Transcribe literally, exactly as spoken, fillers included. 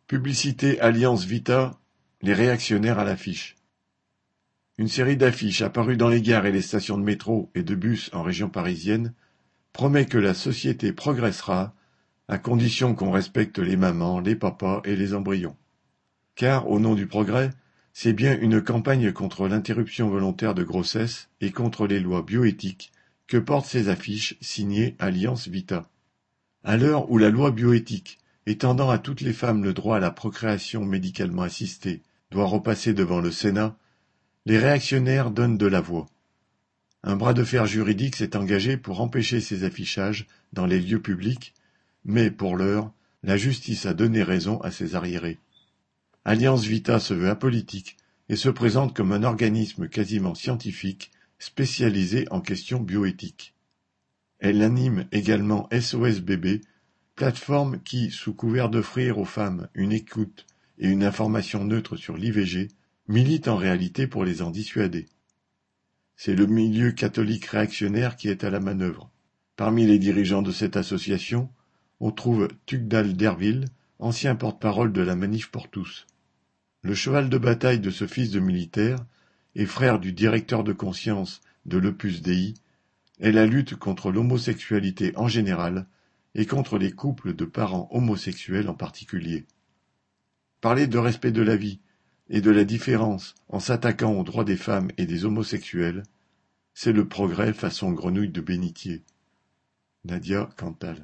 Publicité Alliance Vita, les réactionnaires à l'affiche. Une série d'affiches apparues dans les gares et les stations de métro et de bus en région parisienne promet que la société progressera à condition qu'on respecte les mamans, les papas et les embryons. Car, au nom du progrès, c'est bien une campagne contre l'interruption volontaire de grossesse et contre les lois bioéthiques que portent ces affiches signées Alliance Vita. À l'heure où la loi bioéthique, étendant à toutes les femmes le droit à la procréation médicalement assistée, doit repasser devant le Sénat, les réactionnaires donnent de la voix. Un bras de fer juridique s'est engagé pour empêcher ces affichages dans les lieux publics, mais, pour l'heure, la justice a donné raison à ces arriérés. Alliance Vita se veut apolitique et se présente comme un organisme quasiment scientifique spécialisé en questions bioéthiques. Elle anime également S O S Bébé, plateforme qui, sous couvert d'offrir aux femmes une écoute et une information neutre sur l'I V G, milite en réalité pour les en dissuader. C'est le milieu catholique réactionnaire qui est à la manœuvre. Parmi les dirigeants de cette association, on trouve Tugdal Derville, ancien porte-parole de la Manif pour tous. Le cheval de bataille de ce fils de militaire, et frère du directeur de conscience de l'Opus Dei, est la lutte contre l'homosexualité en général et contre les couples de parents homosexuels en particulier. Parler de respect de la vie et de la différence en s'attaquant aux droits des femmes et des homosexuels, c'est le progrès façon grenouille de bénitier. Nadia Cantal.